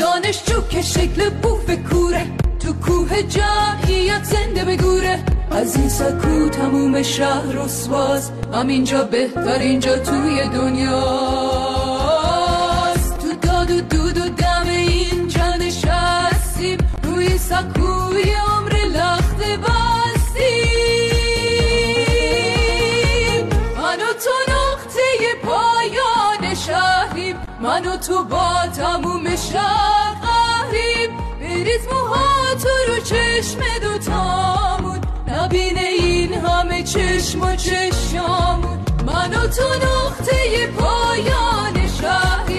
پایانش چوک شکل بوف کوره، تو کوه جمعیت زنده بگوره. از این سکو تموم شهر رسواست، همینجا بهترین جا توی دنیاست. تو داد و دود و دم اینجا نشستیم، روی سکوی عمر لخته بستیم. من و تو نقطه پایان شهریم، من و تو با تموم شهر قهریم. بریز موها تو رو چشم دوتامون، نبینه این همه چشم و چشمامون. من و تو نقطه پایان شهر